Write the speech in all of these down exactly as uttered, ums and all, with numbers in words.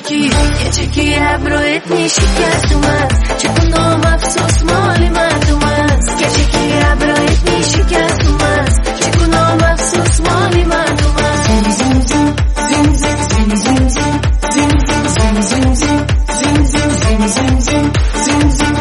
چکی یه چکی ابروت میشکست اومد چکو نام افسوس مال مردم است که چکی ابروت میشکست اومد چکو نام افسوس مال مردم است زیم زیم زیم زیم زیم زیم زیم زیم زیم زیم زیم زیم زیم زیم زیم زیم زیم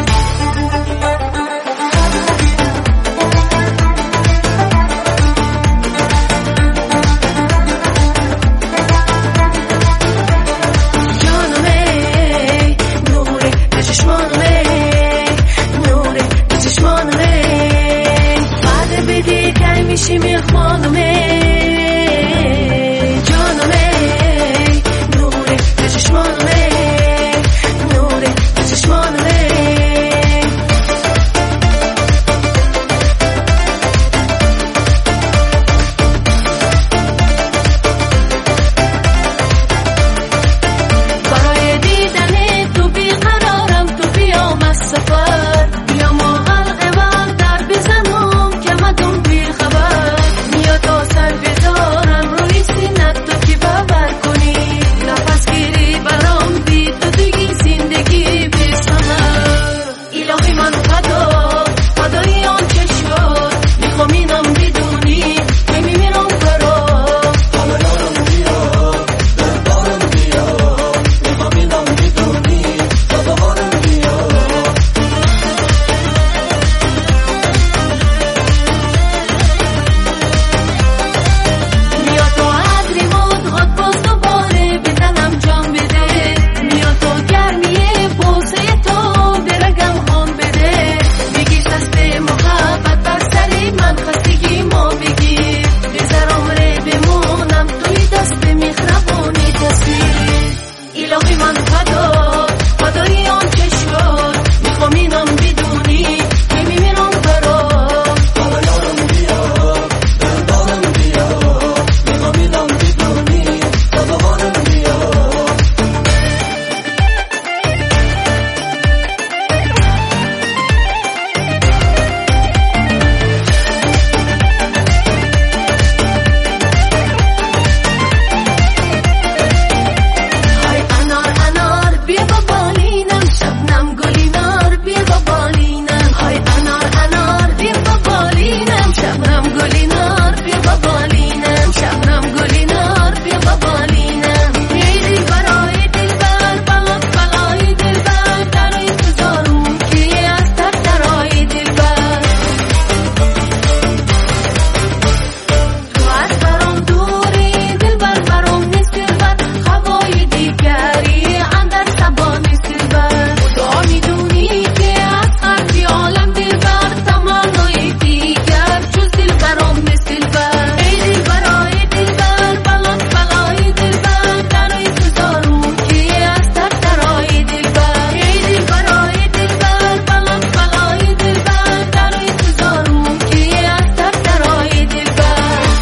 میشی میخوانمه جانمه نوره به چشمانمه نوره به چشمانمه برای دیدن تو بیقرارم تو بیام از سفر بیام و حلقه بر در بزنم که مدام بی خبر میاد تا سر بذارم روی سینت تو که باور کنی نفس گیری برام بی تو دیگه زندگی بی ثمر الهی من فدا فدای آن چه شد میخوام اینم بدونی نمیمیرم برات حالا یارم بیا دلدارم بیا میخوام اینم بدونی بابارم بیا میاد تو عطری مدغات باز دوباره بدنم جان بده میاد تو گرمیه بوسه تو برگم هم بده بگی سست محبت بر سر من خستگی ما بگیر بذار عمره بمونم توی دست مهربونی تصویر الهی من فدا فدای آن چه شد میخوام اینم بدونی نمیمیرم برات حالا یارم بیا دلدارم بیا میخوام اینم بدونی بابارم بیا های انار انار بیا با بالینم شبنم گلینار بیا با بالینم های انار انار بیا با بالینم شبنم گلینار بیا با بالینم شبنم گلینار بیا با بالینم ای دل برای دلبر بلاد بلای دلبر در انتظارم که از تر درای دلبر تو از برام دوری دلبر برام نیست دلبر هوای دیگری اندر سبا نیست دلبر تو میدونی که از خرقی عالم دلبر تمنای دیگر جز دل برام نیست دلبر ای دل برای دلبر بلاد بلای دلبر در انتظارم که از تر درای دلبر ای دل برای دلبر بلاد بلای دلبر در انتظارم که از تر درای دلبر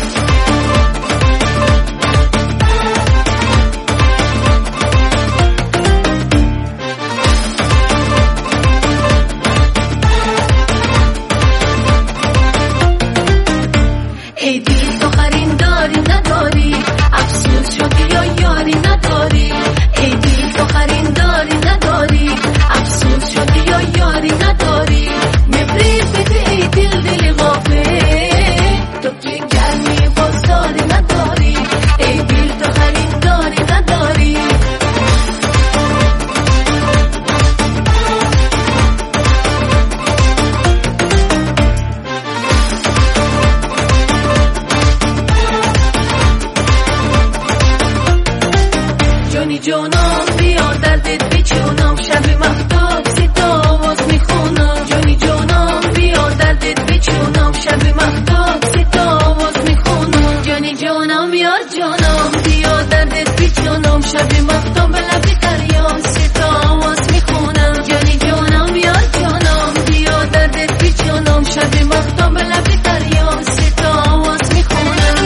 ای دل تو خریداری نداری افسوس شدی یا یاری نداری ای دل تو خریداری نداری افسوس شدی یا یاری نداری مبری بده ای دل دل غافل تو که گرمی بازاری نداری ای دل تو خریداری نداری جانی جانم بیا دردت بچونم شب مهتاب ستا آواز میخونم جانی جانم بیا دردت بچونم شب مهتاب ستا آواز میخونم جانی جانم یا جانم بیا دردت بچونم شب مهتاب لب دریام ستا آواز میخونم جانی جانم یا جانم بیا دردت بچونم شب مهتاب لب دریام ستا آواز میخونم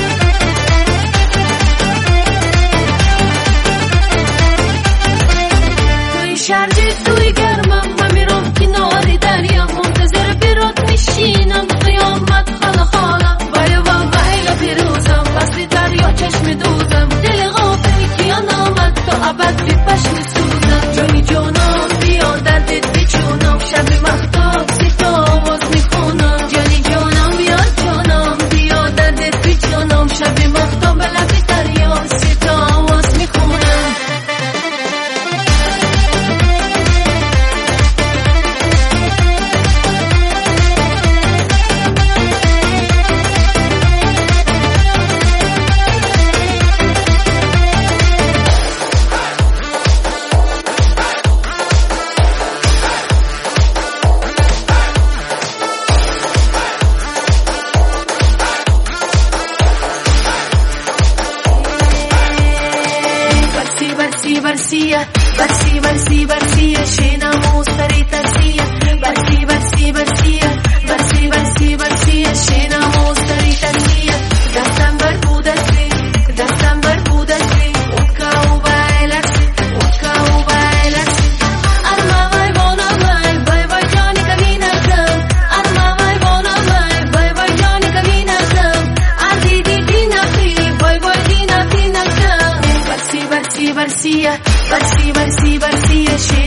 توی شرجی توی گرمم و میرم کنار دریا منتظر برات میشینم قیامت خالا خالا وای وای وای پیروزم وصل دریا چشم دوزم دل غافلی که نامد برسیه برسی برسی برسیه شینمو سری ترسیه برسی برسی برسیه برسی برسی برسیه شینمو سری ترسیه دستم بر بودشی دستم بر بودشی اوکا و بایلشی اوکا و بایلشی ارما وای بانا وای بای بای جانی کمی نکم ارما وای بانا وای بای بای جانی کمی نکم ادی دی دی نفی بای بای دی نفی نکم برسی برسی برسیه برسی برسی برسیه